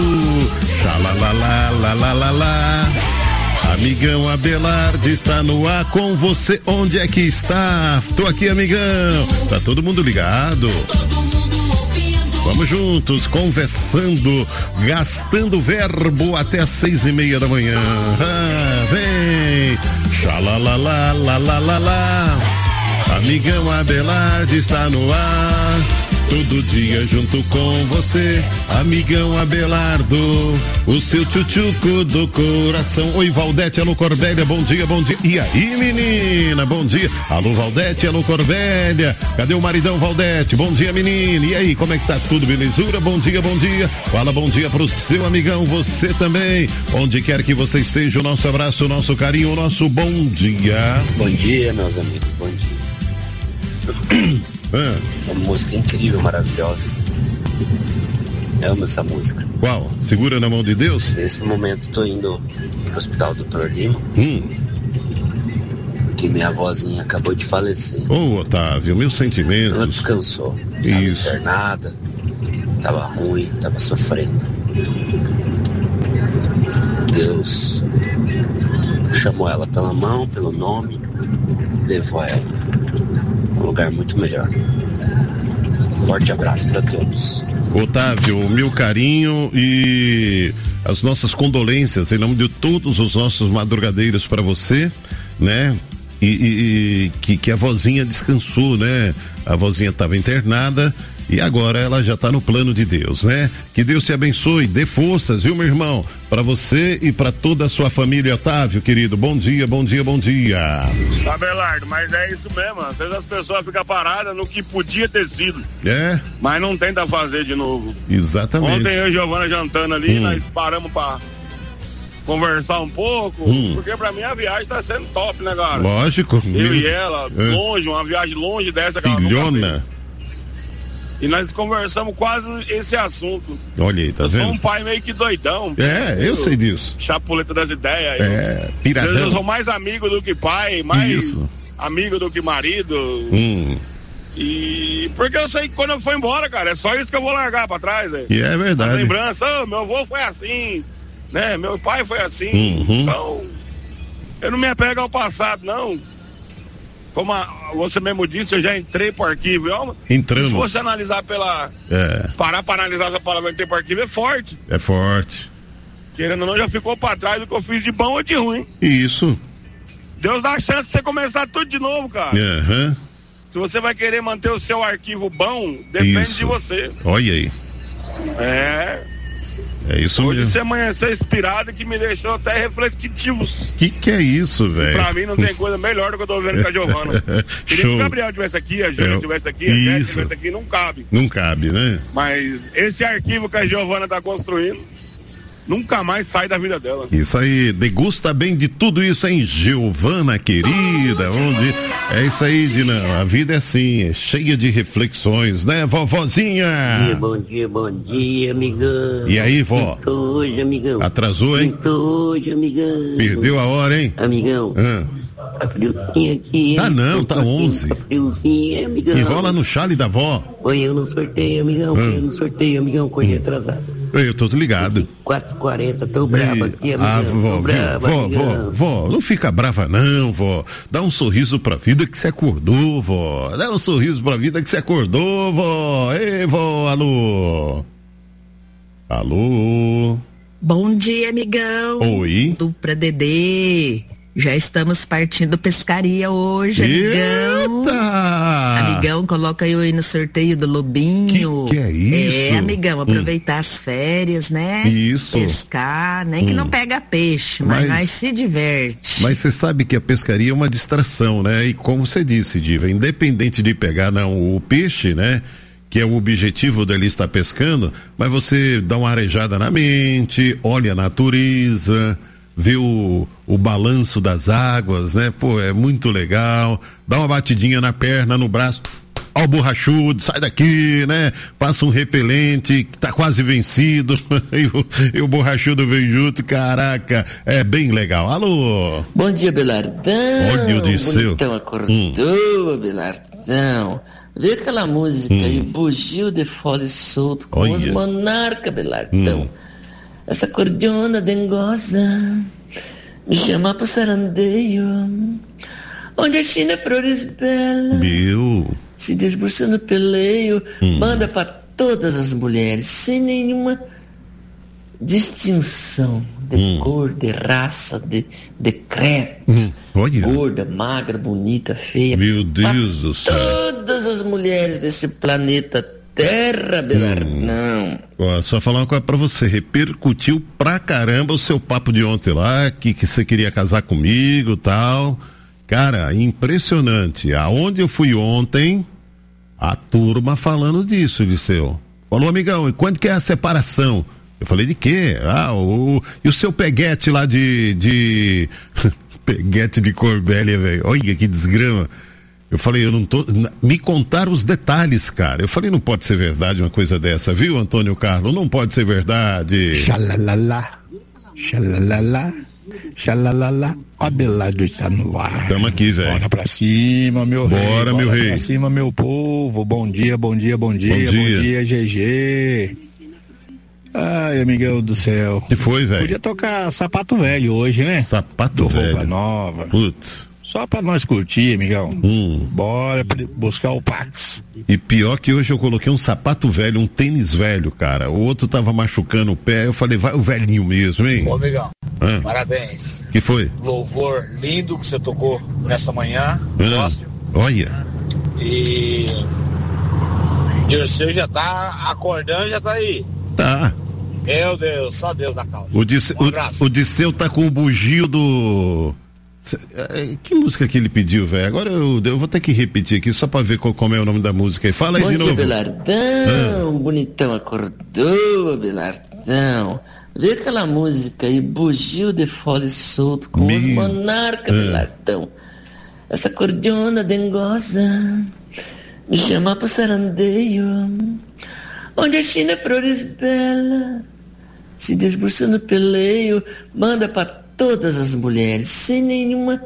Xalalala. Amigão Abelardo está no ar com você, onde é que está? Tô aqui, amigão, tá todo mundo ligado? Todo mundo ouvindo Vamos juntos, conversando, gastando verbo até às 6:30 da manhã. Vem! Xalalalalalalala. Amigão Abelardo está no ar. Todo dia junto com você, amigão Abelardo, o seu tchutchuco do coração. Oi, Valdete, alô, Corbélia, bom dia, bom dia. E aí, menina, bom dia. Alô, Valdete, alô, Corbélia. Cadê o maridão, Valdete? Bom dia, menina. E aí, como é que tá tudo, belezura? Bom dia, bom dia. Fala bom dia pro seu amigão, você também. Onde quer que você esteja, o nosso abraço, o nosso carinho, o nosso bom dia. Bom dia, meus amigos, bom dia. Uma música incrível, maravilhosa. Eu amo essa música. Qual? Segura na mão de Deus? Nesse momento tô indo pro hospital Dr. Lima. Que minha avózinha acabou de falecer. Ô, Otávio, meus sentimentos. Ela descansou. Tava internada, tava ruim, tava sofrendo. Deus chamou ela pela mão, pelo nome, levou ela a um lugar muito melhor. Forte abraço para todos. Otávio, o meu carinho e as nossas condolências em nome de todos os nossos madrugadeiros para você, né? E que a vozinha descansou, né? A vozinha estava internada e agora ela já está no plano de Deus, né? Que Deus te abençoe, dê forças, viu, meu irmão? Para você e para toda a sua família. Otávio, querido, bom dia, bom dia, bom dia. Abelardo, mas é isso mesmo, às vezes as pessoas ficam paradas no que podia ter sido. É? Mas não tenta fazer de novo. Exatamente. Ontem eu e Giovana jantando ali, nós paramos pra conversar um pouco, porque pra mim a viagem tá sendo top, né, cara? Lógico. Eu e ela, longe, uma viagem longe dessa que ela nunca fez. E nós conversamos quase esse assunto. Olha aí, tá vendo? Eu sou um pai meio que doidão. Eu sei disso. Chapuleta das ideias. Piradão. Eu sou mais amigo do que pai, mais amigo do que marido. E porque eu sei que quando eu for embora, cara, é só isso que eu vou largar pra trás, velho. E é verdade. A lembrança, meu avô foi assim, né? Meu pai foi assim. Então, eu não me apego ao passado, não. Como você mesmo disse, eu já entrei pro arquivo. Entramos. Se você analisar parar pra analisar essa palavra entrei pro arquivo, é forte. É forte. Querendo ou não, já ficou pra trás do que eu fiz de bom ou de ruim. Isso. Deus dá a chance de você começar tudo de novo, cara. Se você vai querer manter o seu arquivo bom, depende de você. Olha aí. É isso hoje mesmo. Você amanheceu inspirado que me deixou até refletivo. Que é isso, velho? Pra mim não tem coisa melhor do que eu tô vendo com a Giovana. Queria que o Gabriel tivesse aqui, a Júlia tivesse aqui, a Jéssica tivesse aqui, não cabe. Não cabe, né? Mas esse arquivo que a Giovana tá construindo nunca mais sai da vida dela. Isso aí, degusta bem de tudo isso, hein, Giovana querida, onde é isso aí, Dina, a vida é assim, é cheia de reflexões, né, vovozinha? Bom dia, amigão. E aí, vó? Pintou hoje, amigão. Atrasou, hein? Pintou hoje, amigão. Perdeu a hora, hein? Amigão. Tá friozinho aqui. Tá não, tá 11. Tá friozinho, amigão. Enrola no chale da vó. Põe eu no sorteio, amigão. Põe eu no sorteio, amigão, corri atrasado. Eu tô ligado. 4h40, tô bravo aqui, amigão. Vó, não fica brava não, vó. Dá um sorriso pra vida que você acordou, vó. Dá um sorriso pra vida que você acordou, vó. Ei, vó, alô. Alô. Bom dia, amigão. Oi. Dupla Dedê. Já estamos partindo pescaria hoje, amigão. Eita! Amigão, coloca eu aí no sorteio do Lobinho. Que é isso? É, amigão, aproveitar as férias, né? Isso. Pescar, nem que não pega peixe, mas se diverte. Mas você sabe que a pescaria é uma distração, né? E como você disse, Diva, independente de pegar o peixe, né? Que é o objetivo dele estar pescando, mas você dá uma arejada na mente, olha a natureza, vê o balanço das águas, né? Pô, é muito legal. Dá uma batidinha na perna, no braço. Ó o borrachudo, sai daqui, né? Passa um repelente que tá quase vencido e o borrachudo vem junto, caraca, é bem legal. Alô? Bom dia, Belardão. Olha o de seu. Então acordou, Belardão. Vê aquela música aí, Bugio de Fole Solto, com os Monarca, Belardão. Essa cordiona dengosa me chama pro sarandeio, onde a China flores bela se desbuçando peleio, manda pra todas as mulheres, sem nenhuma distinção de cor, de raça, de credo. Gorda, magra, bonita, feia. Meu Deus do céu. Todas as mulheres desse planeta Terra, Belardão. Só falar uma coisa pra você, repercutiu pra caramba o seu papo de ontem lá, que você queria casar comigo e tal. Cara, impressionante. Aonde eu fui ontem, a turma falando disso, Liceu. Falou, amigão, e quando que é a separação? Eu falei, de quê? E o seu peguete lá de... peguete de Corbélia, velho. Olha que desgrama. Eu falei, eu não tô... Me contaram os detalhes, cara. Eu falei, não pode ser verdade uma coisa dessa, viu, Antônio Carlos? Não pode ser verdade. Xalalala, xalalala, xalalala. Abelardo está no ar. Tamo aqui, velho. Bora pra cima, meu rei. Bora, meu rei. Bora pra cima, meu povo. Bom dia, bom dia, bom dia. Bom dia, GG. Ai, amigão do céu. Que foi, velho? Podia tocar Sapato Velho hoje, né? Sapato Velho. Roupa nova. Putz. Só pra nós curtir, amigão. Bora buscar o Pax. E pior que hoje eu coloquei um sapato velho, um tênis velho, cara. O outro tava machucando o pé. Eu falei, vai o velhinho mesmo, hein? Ô, amigão, parabéns. Que foi? Louvor lindo que você tocou nessa manhã. Gosto. Olha. E Dirceu já tá acordando, já tá aí. Tá. Meu Deus, só Deus da causa. O Disseu tá com o bugio do... Que música que ele pediu, velho? Agora eu vou ter que repetir aqui só pra ver como é o nome da música aí. Fala aí de novo. Bom dia, Belardão. Bonitão acordou, Belardão. Vê aquela música aí, bugio de fole solto com os monarcas, Belardão. Essa cordiona dengosa me chama pro sarandeio, onde a China flores bela se desbruça no peleio, manda pra todas as mulheres, sem nenhuma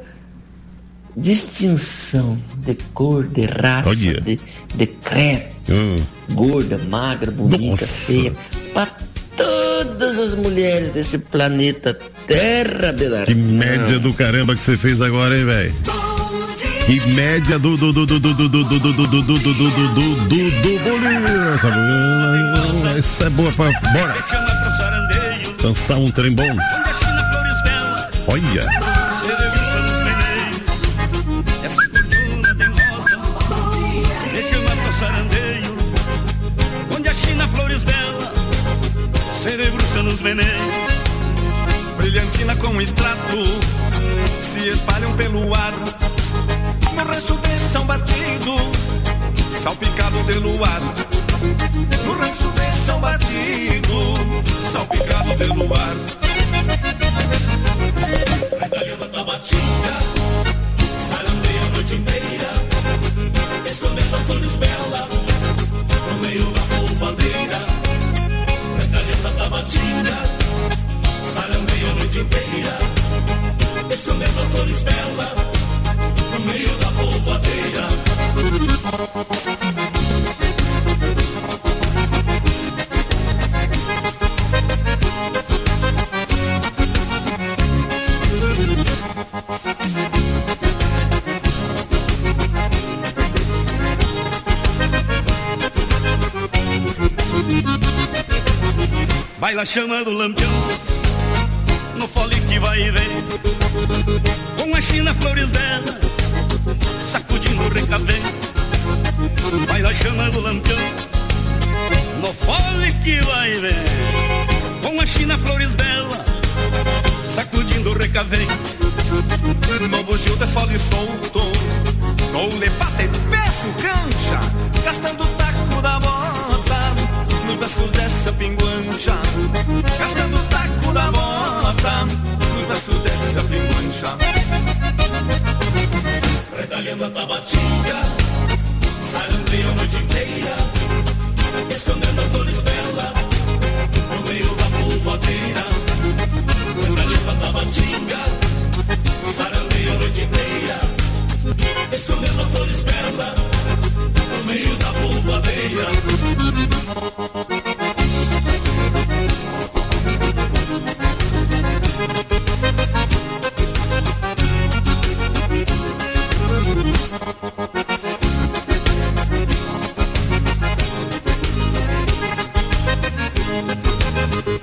distinção de cor, de raça, de credo, gorda, magra, bonita, feia, pra todas as mulheres desse planeta Terra, Belardão. Que média do caramba que você fez agora, hein, velho? Que média do essa é boa pra... Bora dançar um trem bom. Olha. Essa cordona dengosa me chama pro sarandeio, onde a China flores belas se debruça nos veneios. Brilhantina com extrato se espalham pelo ar, no rancho de São Batido, salpicado de luar. No rancho de São Batido, salpicado de luar. Retalhando a tabatinga, sarandeia a noite inteira, escondendo a flores belas no meio da polvadeira. Retalhando a tabatinga, sarandeia a noite inteira, escondendo a flores belas no meio da polvadeira. Vai lá chamando o lampião no fole que vai e vem, com a China flores belas sacudindo o recavém. Vai lá chamando o lampião no fole que vai e vem, com a China flores belas sacudindo o recavém. No bugio de fole solto, com lepata e peço cancha, gastando o taco da bota nos braços dessa pinguancha, gastando o taco da bota nos braços dessa pinguancha. Retalhando a tabatinga, sarandeia a noite inteira, escondendo a flores belas no meio da polvadeira. Retalhando a tabatinga, sarandeia a noite inteira, escondendo a flores belas no meio da polvadeira.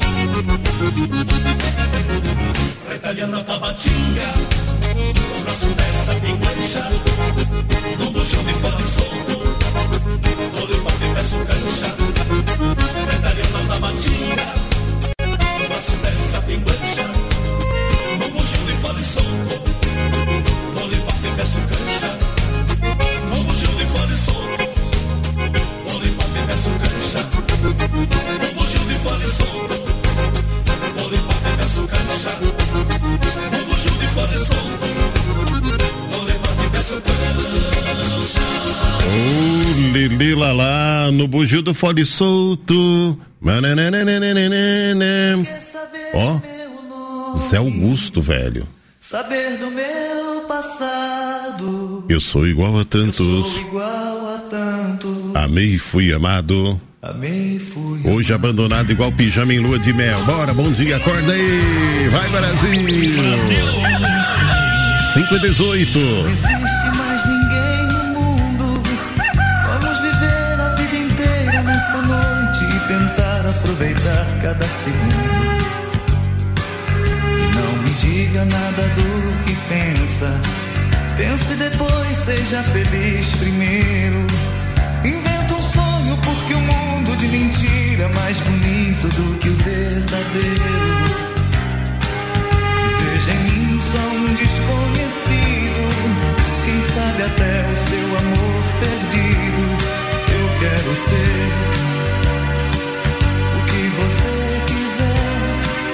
Retalhando a tabatinga, os braços dessa pinguancha, num buchão de fole solto, todo embate e peço cancha. Retalhando a tabatinga, os braços dessa pinguancha, num buchão de fole solto, todo embate e peço cancha. Num buchão de fole solto, todo embate e peço cancha. Num buchão de fole solto, todo embate e peço cancha. No bucho de fole solto, todo embate e peço cancha. Ô, Lili Lalá, no bugio do fole solto. Ó, Zé Augusto, velho. Saber do meu passado. Eu sou igual a tantos. Amei e fui amado. Hoje abandonado igual pijama em lua de mel. Bora, bom dia, acorda aí. Vai, Brasil. 5:18. Não existe mais ninguém no mundo. Vamos viver a vida inteira nessa noite e tentar aproveitar cada segundo. E não me diga nada do que pensa. Pense depois, seja feliz primeiro. Inventa sonho porque o mundo de mentira é mais bonito do que o verdadeiro.